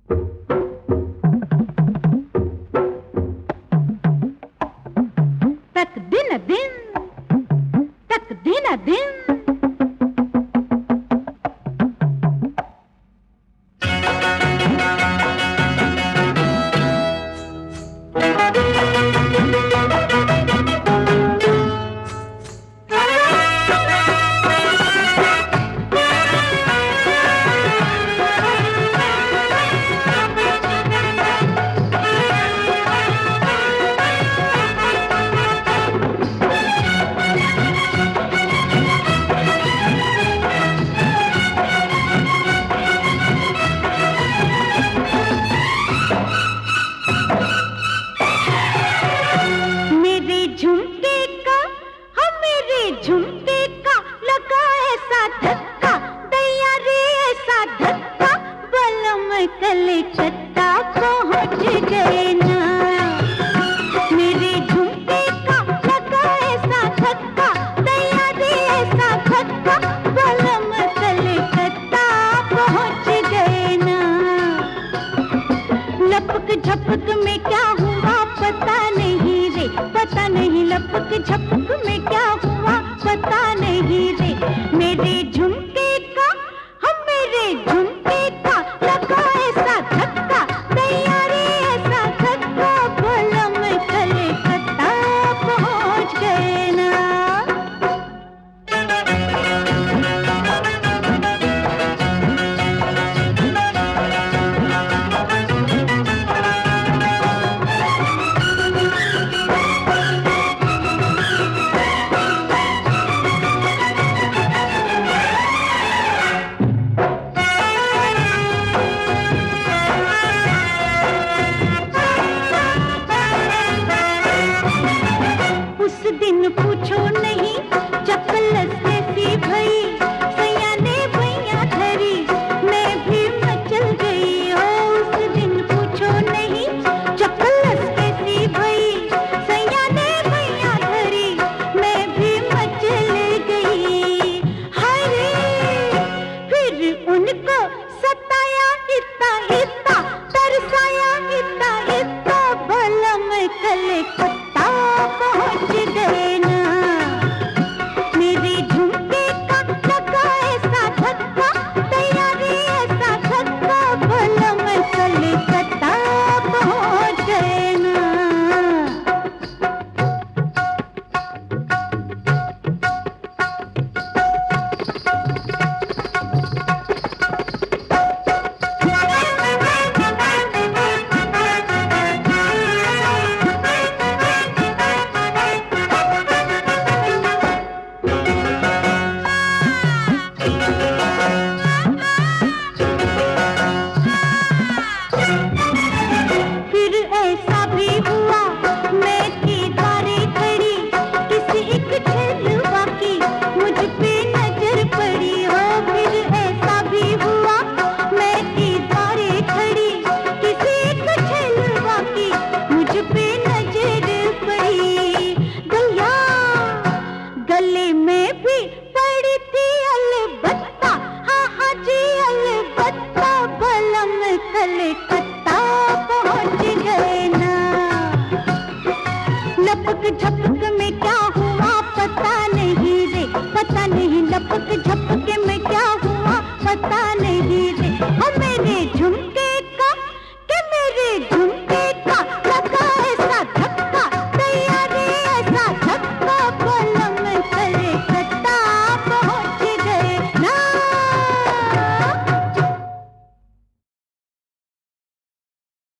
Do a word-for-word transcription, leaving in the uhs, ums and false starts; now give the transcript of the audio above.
तक दिन दिन तक दिन दिन झुमके का लगा ऐसा धक्का, दैया रे ऐसा धक्का, बलम कलकत्ता पहुंच गए ना। मेरे झुमके का लगा ऐसा धक्का, दैया रे ऐसा धक्का, बलम कलकत्ता पहुंच गए ना। लपक झपक में क्या हुआ पता नहीं रे, पता नहीं लपक झपक में क्या हुआ पता नहीं रे। मेरे झुमके का, हम मेरे झुमके का लगा ऐसा धक्का, दैया रे ऐसा धक्का, बलम कलकत्ता पहुंच गए ना। दिन पूछो नहीं चपलस कैसी भई, सैया ने भैया धरी, मैं भी मचल गई। हो उस दिन पूछो नहीं चपलस कैसी भई, सैया ने भैया धरी, मैं भी मचल गई। हाय रे फिर उनको सताया इतना इतना, तरसाया इतना इतना, बलम कलकत्ता पहुंच गए ना। मेरे झुमके का लगा ऐसा धक्का, दैया रे ऐसा धक्का, बलम कलकत्ता पहुंच गए ना। गले में भी पड़ी थी अलबत्ता, हाँ हाँ जी अलबत्ता, बलम कलकत्ता पहुंच गए ना। लपक झपक में क्या हुआ पता नहीं रे, पता नहीं लपक झपक